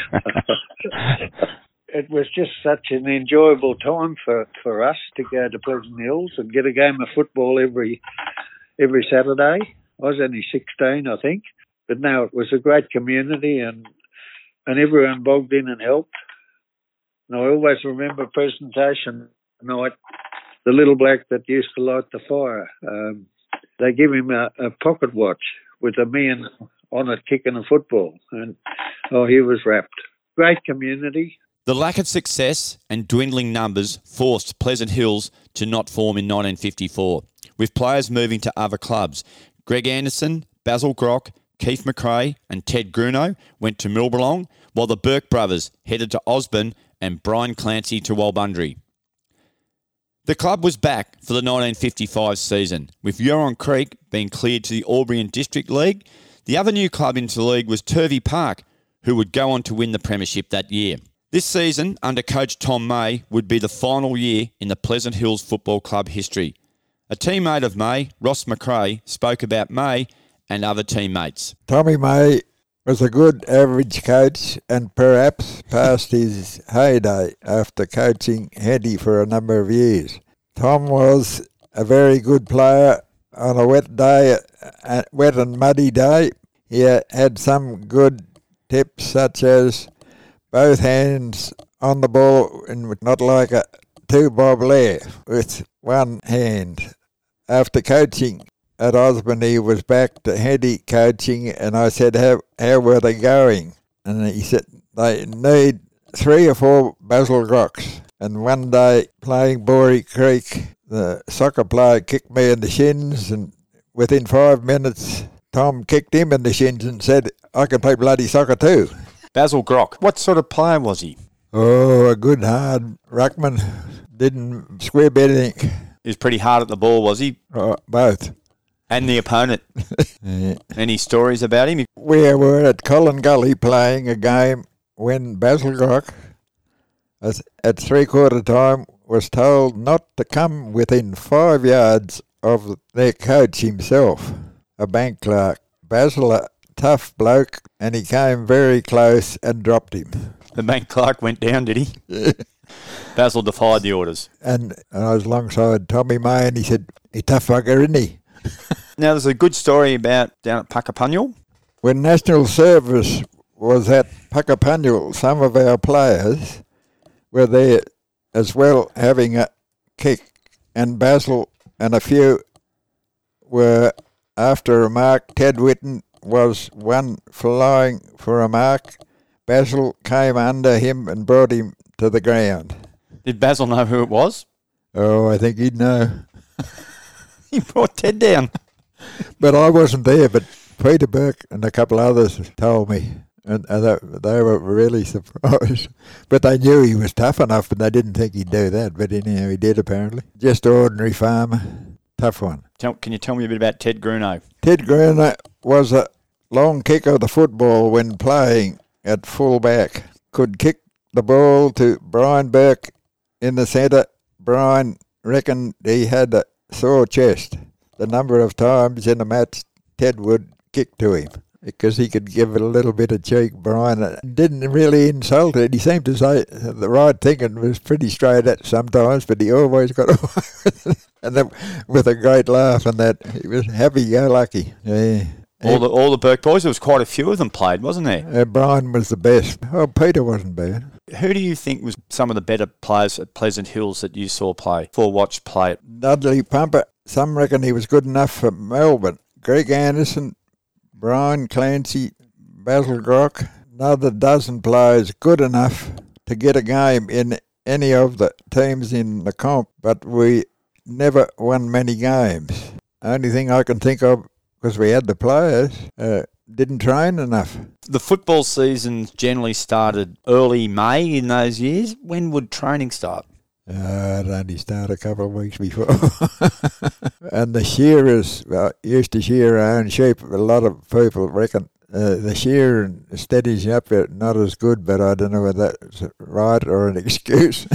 [SPEAKER 4] It was just such an enjoyable time for us to go to Pleasant Hills and get a game of football every Saturday. I was only 16, I think. But no, it was a great community and everyone bogged in and helped. And I always remember presentation night, the little bloke that used to light the fire. They give him a pocket watch with a man on it kicking a football. And, he was rapt. Great community.
[SPEAKER 1] The lack of success and dwindling numbers forced Pleasant Hills to not form in 1954, with players moving to other clubs. Greg Anderson, Basil Grock, Keith McRae and Ted Grunow went to Millbelong, while the Burke brothers headed to Osborne and Brian Clancy to Walbundry. The club was back for the 1955 season, with Huron Creek being cleared to the Albion District League. The other new club into the league was Turvey Park, who would go on to win the premiership that year. This season, under coach Tom May, would be the final year in the Pleasant Hills Football Club history. A teammate of May, Ross McRae, spoke about May and other teammates.
[SPEAKER 7] Tommy May was a good average coach and perhaps past his heyday after coaching Henty for a number of years. Tom was a very good player on a wet and muddy day. He had some good tips such as both hands on the ball and not like a two-bob lair with one hand. After coaching at Osborne, he was back to Henty coaching, and I said, how were they going? And he said, they need 3 or 4 Basil Grocks. And one day, playing Borey Creek, the soccer player kicked me in the shins, and within 5 minutes, Tom kicked him in the shins and said, I can play bloody soccer too.
[SPEAKER 1] Basil Grock, what sort of player was he?
[SPEAKER 7] Oh, a good hard ruckman. Didn't squib anything.
[SPEAKER 1] He was pretty hard at the ball, was he?
[SPEAKER 7] Both.
[SPEAKER 1] And the opponent. Yeah. Any stories about him?
[SPEAKER 7] We were at Colin Gully playing a game when Basil Grock, at three-quarter time, was told not to come within 5 yards of their coach himself, a bank clerk. Basil, a tough bloke, and he came very close and dropped him.
[SPEAKER 1] The bank clerk went down, did he?
[SPEAKER 7] Yeah.
[SPEAKER 1] Basil defied the orders.
[SPEAKER 7] And I was alongside Tommy May, and he said, he's a tough fucker, isn't he?
[SPEAKER 1] Now, there's a good story about down at Puckapunyal.
[SPEAKER 7] When national service was at Puckapunyal, some of our players were there as well having a kick, and Basil and a few were after a mark. Ted Whitten was one flying for a mark. Basil came under him and brought him to the ground.
[SPEAKER 1] Did Basil know who it was?
[SPEAKER 7] Oh, I think he'd know.
[SPEAKER 1] He brought Ted down.
[SPEAKER 7] But I wasn't there, but Peter Burke and a couple others told me, and they were really surprised. But they knew he was tough enough, but they didn't think he'd do that. But anyhow, he did apparently. Just ordinary farmer. Tough one.
[SPEAKER 1] Can you tell me a bit about Ted Grunow?
[SPEAKER 7] Ted Grunow was a long kicker of the football when playing at full back. Could kick the ball to Brian Burke in the centre. Brian reckoned he had a sore chest the number of times in a match Ted would kick to him, because he could give it a little bit of cheek. Brian didn't really insult it. He seemed to say the right thing and was pretty straight at sometimes, but he always got away with it. And then, with a great laugh, and that he was happy-go-lucky. Yeah.
[SPEAKER 1] All the Burke boys, there was quite a few of them played, wasn't there?
[SPEAKER 7] Brian was the best. Oh, Peter wasn't bad.
[SPEAKER 1] Who do you think was some of the better players at Pleasant Hills that you saw play, or watched play?
[SPEAKER 7] Dudley Pumper. Some reckon he was good enough for Melbourne. Greg Anderson, Brian Clancy, Basil Grock, another dozen players good enough to get a game in any of the teams in the comp, but we never won many games. Only thing I can think of, because we had the players, didn't train enough.
[SPEAKER 1] The football season generally started early May in those years. When would training start?
[SPEAKER 7] It only started a couple of weeks before. And the shearers used to shear our own sheep. A lot of people reckon the shear steadies you up, not as good, but I don't know whether that's right or an excuse.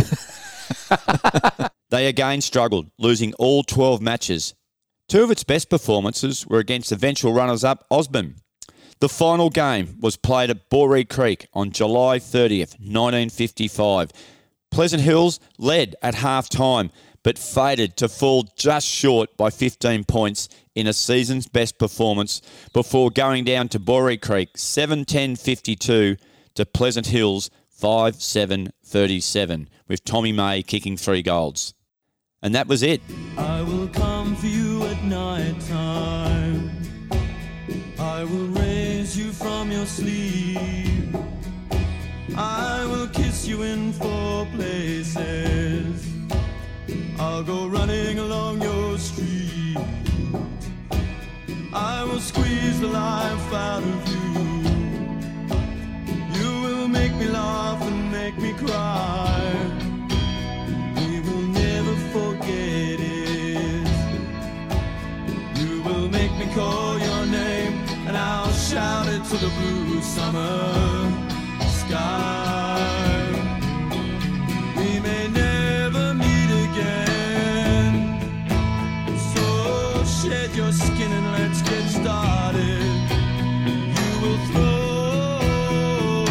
[SPEAKER 1] They again struggled, losing all 12 matches. 2 of its best performances were against eventual runners-up Osborne. The final game was played at Boree Creek on July 30th, 1955. Pleasant Hills led at half-time, but faded to fall just short by 15 points in a season's best performance before going down to Boree Creek 7-10-52 to Pleasant Hills 5-7-37, with Tommy May kicking 3 goals. And that was it.
[SPEAKER 5] I will come for you at night time. I will raise you from your sleep. I will kiss you in 4 places. I'll go running along your street. I will squeeze the life out of you. You will make me laugh and make me cry. We will never forget it. You will make me call your name, and I'll shout it to the blue summer sky. We may never meet again, so shed your skin and let's get started. You will throw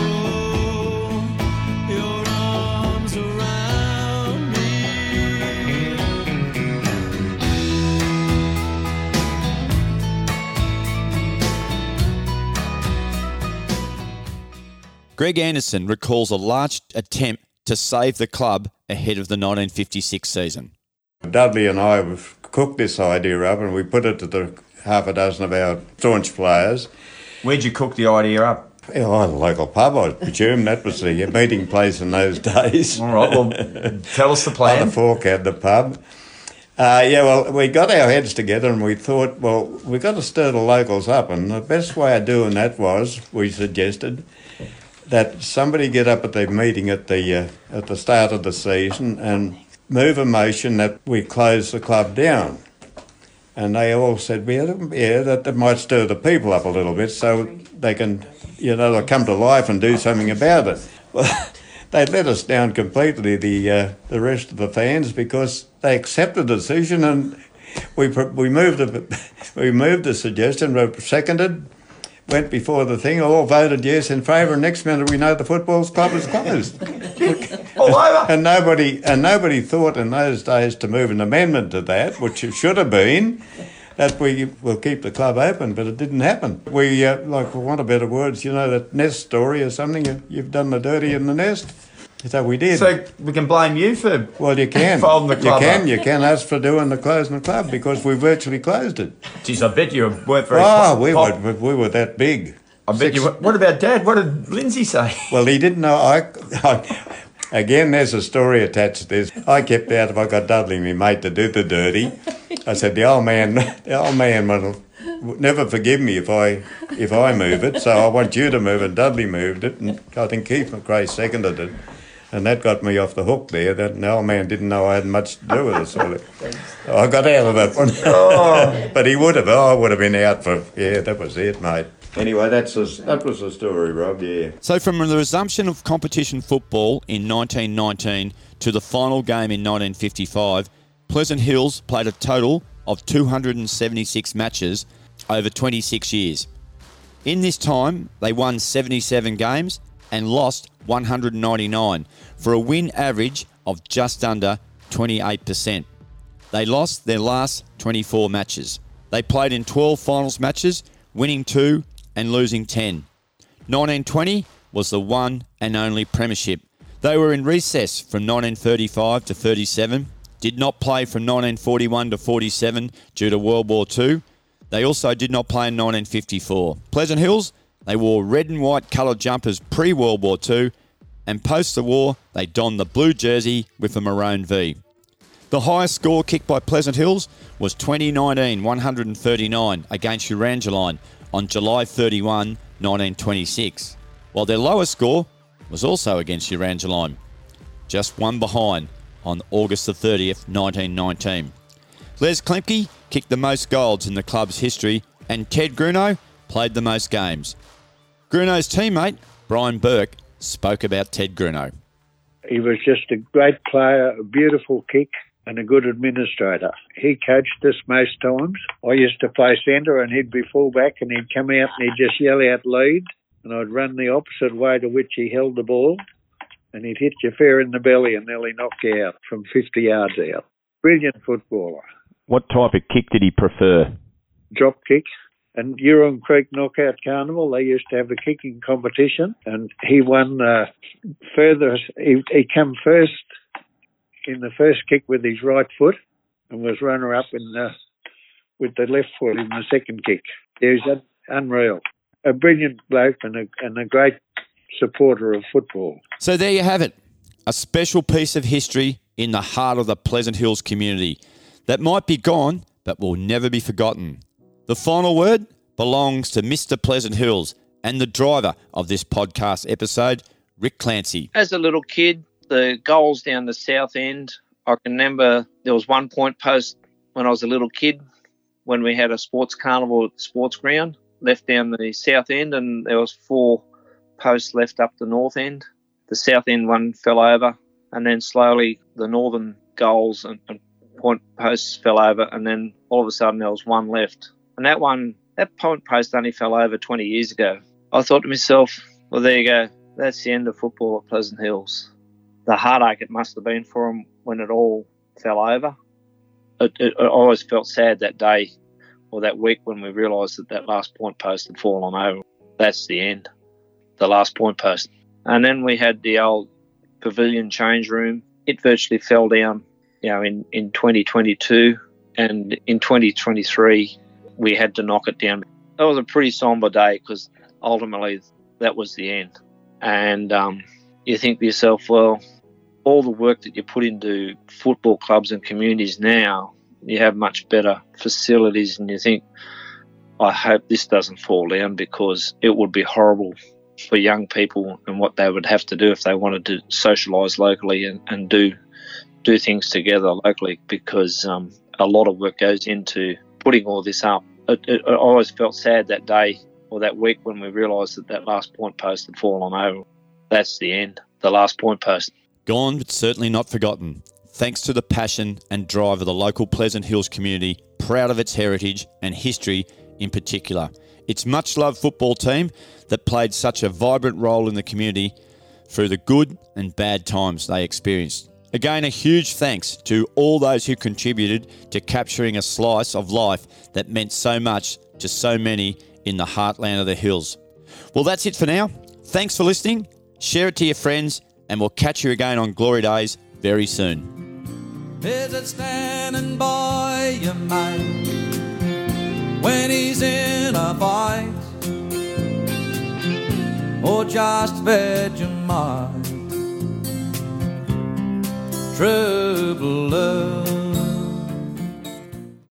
[SPEAKER 5] your arms around me.
[SPEAKER 1] Greg Anderson recalls a large attempt to save the club ahead of the 1956 season.
[SPEAKER 11] Dudley and I cooked this idea up, and we put it to the half a dozen of our staunch players.
[SPEAKER 1] Where'd you cook the idea up?
[SPEAKER 11] Oh, the local pub, I presume. That was the meeting place in those days.
[SPEAKER 1] All right, well, tell us the plan.
[SPEAKER 11] On the fork at the pub. We got our heads together and we thought, well, we've got to stir the locals up. And the best way of doing that was, we suggested, that somebody get up at the meeting at the start of the season and move a motion that we close the club down. And they all said, yeah, that might stir the people up a little bit so they can, they'll come to life and do something about it. Well, they let us down completely, the rest of the fans, because they accepted the decision and we moved the suggestion, we seconded, went before the thing, all voted yes in favour, and next minute we know the football club is closed.
[SPEAKER 1] All over.
[SPEAKER 11] And nobody thought in those days to move an amendment to that, which it should have been, that we will keep the club open, but it didn't happen. We, for want of better words, that Nest story or something, you've done the dirty in the Nest. So we did.
[SPEAKER 1] So we can blame you for
[SPEAKER 11] you can
[SPEAKER 1] folding the club up.
[SPEAKER 11] You can us for closing the club because we virtually closed it.
[SPEAKER 1] Geez, I bet you weren't very.
[SPEAKER 11] We were that big.
[SPEAKER 1] I bet you. What about Dad? What did Lindsay say?
[SPEAKER 11] Well, he didn't know. Again, there's a story attached to this. I kept out if I got Dudley, my mate, to do the dirty. I said the old man will never forgive me if I move it. So I want you to move it. Dudley moved it, and I think Keith McRae seconded it. And that got me off the hook there. That old man didn't know I had much to do with it. So I got out of that one. But he would have. I would have been out for, that was it, mate. Anyway, that was the story, Rob, yeah.
[SPEAKER 1] So from the resumption of competition football in 1919 to the final game in 1955, Pleasant Hills played a total of 276 matches over 26 years. In this time, they won 77 games and lost 199 for a win average of just under 28%. They lost their last 24 matches. They played in 12 finals matches, winning 2 and losing 10. 1920 was the one and only premiership. They were in recess from 1935 to 37, did not play from 1941 to 47 due to World War II. They also did not play in 1954. Pleasant Hills, they wore red and white coloured jumpers pre-World War II, and post the war, they donned the blue jersey with a maroon V. The highest score kicked by Pleasant Hills was 2019 139 against Erangeline on July 31, 1926, while their lowest score was also against Erangeline, just one behind on August the 30th, 1919. Les Klemke kicked the most goals in the club's history, and Ted Grunow played the most games. Grunow's teammate, Brian Burke, spoke about Ted Grunow.
[SPEAKER 4] He was just a great player, a beautiful kick, and a good administrator. He coached us most times. I used to play centre and he'd be full-back, and he'd come out and he'd just yell out lead, and I'd run the opposite way to which he held the ball, and he'd hit you fair in the belly and nearly knock you out from 50 yards out. Brilliant footballer.
[SPEAKER 6] What type of kick did he prefer?
[SPEAKER 4] Drop kick. And Huron Creek Knockout Carnival, they used to have a kicking competition, and he won further. He came first in the first kick with his right foot, and was runner-up with the left foot in the second kick. He was unreal. A brilliant bloke and a great supporter of football.
[SPEAKER 1] So there you have it, a special piece of history in the heart of the Pleasant Hills community that might be gone but will never be forgotten. The final word belongs to Mr. Pleasant Hills and the driver of this podcast episode, Rick Clancy.
[SPEAKER 2] As a little kid, the goals down the south end, I can remember there was 1 point post when I was a little kid when we had a sports carnival at the sports ground, left down the south end, and there was 4 posts left up the north end. The south end one fell over, and then slowly the northern goals and point posts fell over, and then all of a sudden there was 1 left. And that point post only fell over 20 years ago. I thought to myself, well, there you go. That's the end of football at Pleasant Hills. The heartache it must have been for them when it all fell over. I always felt sad that day or that week when we realised that last point post had fallen over. That's the end, the last point post. And then we had the old pavilion change room. It virtually fell down, in 2022, and in 2023 we had to knock it down. That was a pretty sombre day because ultimately that was the end. And you think to yourself, well, all the work that you put into football clubs and communities now, you have much better facilities, and you think, I hope this doesn't fall down, because it would be horrible for young people and what they would have to do if they wanted to socialise locally and do things together locally, because a lot of work goes into putting all this up. I always felt sad that day or that week when we realised that last point post had fallen over. That's the end, the last point post.
[SPEAKER 1] Gone, but certainly not forgotten. Thanks to the passion and drive of the local Pleasant Hills community, proud of its heritage and history in particular. Its much-loved football team that played such a vibrant role in the community through the good and bad times they experienced. Again, a huge thanks to all those who contributed to capturing a slice of life that meant so much to so many in the heartland of the hills. Well, that's it for now. Thanks for listening. Share it to your friends, and we'll catch you again on Glory Days very soon.
[SPEAKER 5] Is it standing by your mate when he's in a fight, or just Vegemite? True blue.